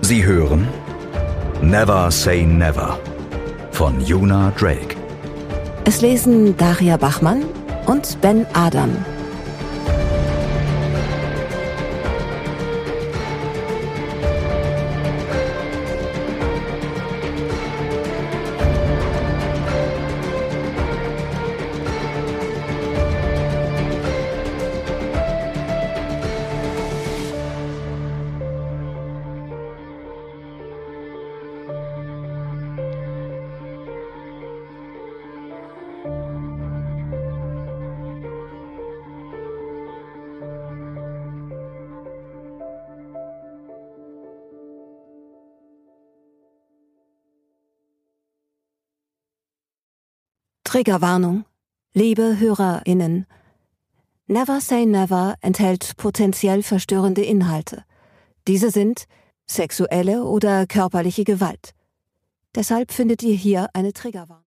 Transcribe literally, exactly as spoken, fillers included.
Sie hören Never Say Never von Yuna Drake. Es lesen Daria Bachmann und Ben Adam. Triggerwarnung. Liebe HörerInnen, Never Say Never enthält potenziell verstörende Inhalte. Diese sind sexuelle oder körperliche Gewalt. Deshalb findet ihr hier eine Triggerwarnung.